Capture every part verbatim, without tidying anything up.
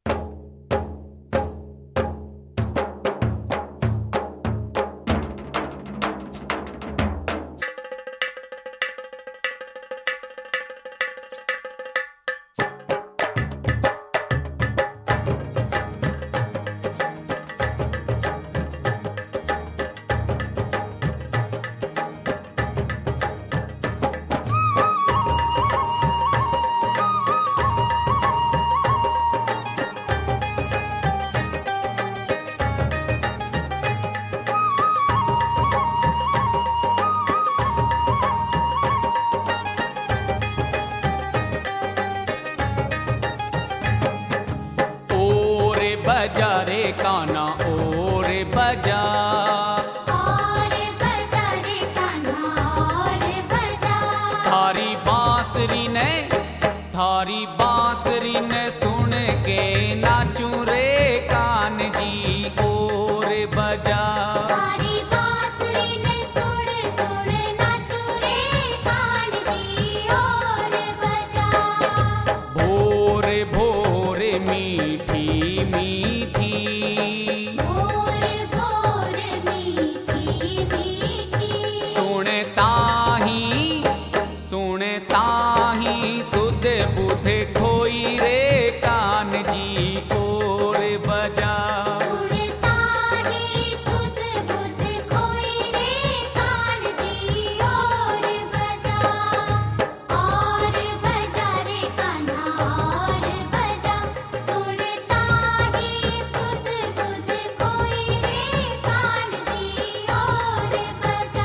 बजा रे कान्हा और बजा, और बजा रे कान्हा और बजा। थारी बांसुरी ने थारी बांसुरी ने सुन के नाचूं रे कान जी और बजा। थारी बांसुरी ने सुन सुन नाचूं रे कान जी और बजा। भोर भोर मीठी मीठी, भोर भोर मीठी मीठी, सुनता ही सुनता ही सुध बुध खोई रे कान जी और बजा। सुनता ही सुध बुध खोई रे कान जी और बजा। और बजा रे कान्हा और बजा, सुनता ही सुध बुध खोई रे कान जी और बजा।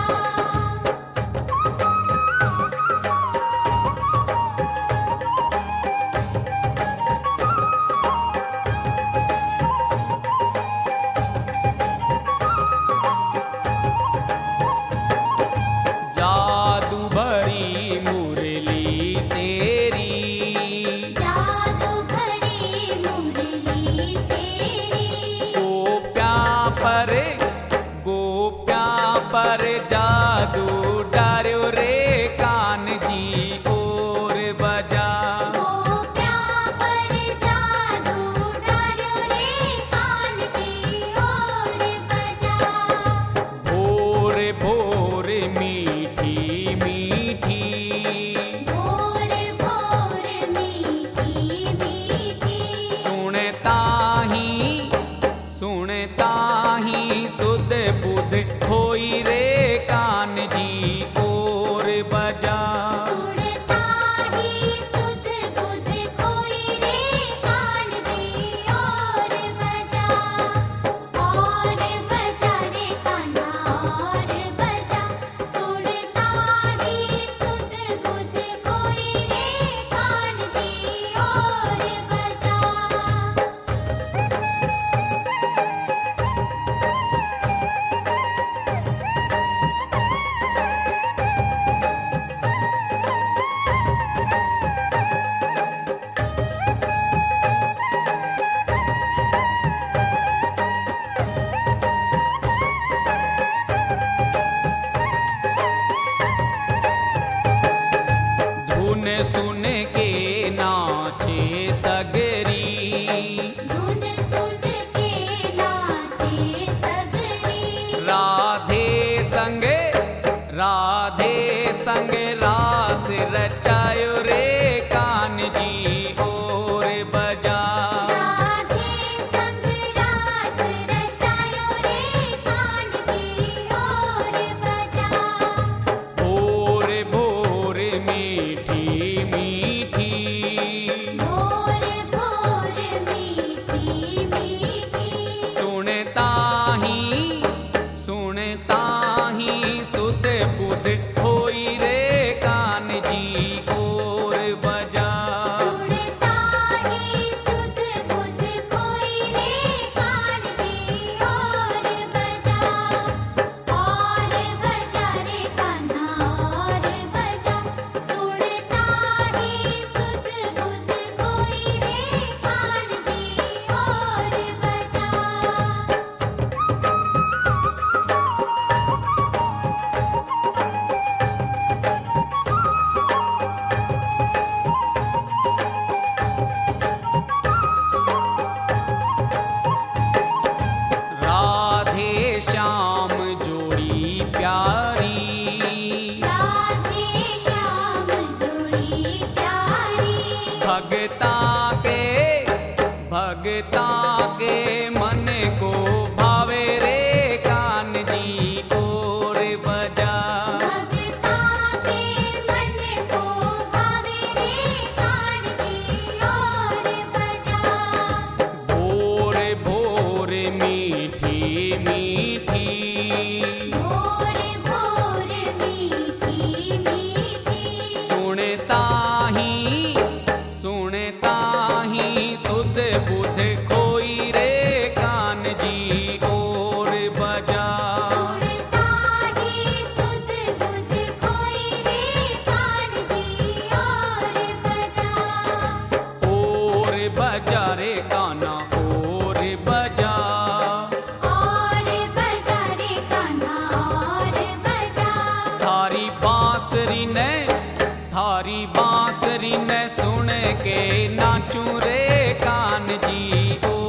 जादू भरी मुरली तेरी, जादू भरी मुरली तेरी, गोप्यां पर गोप्यां पर जादू डार्यो रे कान जी और बजा। गोप्यां पर जादू डार्यो रे कान जी और बजा। भोर भोर मीठी मीठी, भोर भोर मीठी मीठी, सुनता ही भगता के मन को भावे रे कान जी और बजा। भगता के मन को भावे रे कान जी और बजा। भोर भोर मीठी मीठी भोर भोर मीठी मीठी सुनता ही सुनता ही सुध बुध खोई रे कान जी और बजा। सुनता ही सुध बुध खोई रे कान जी और बजा। और बजा रे काना और बजा। और बजा रे कान्हा और बजा। थारी बांसुरी ने थारी बांसुरी ने सुन के नाचूं रे कान जी ओ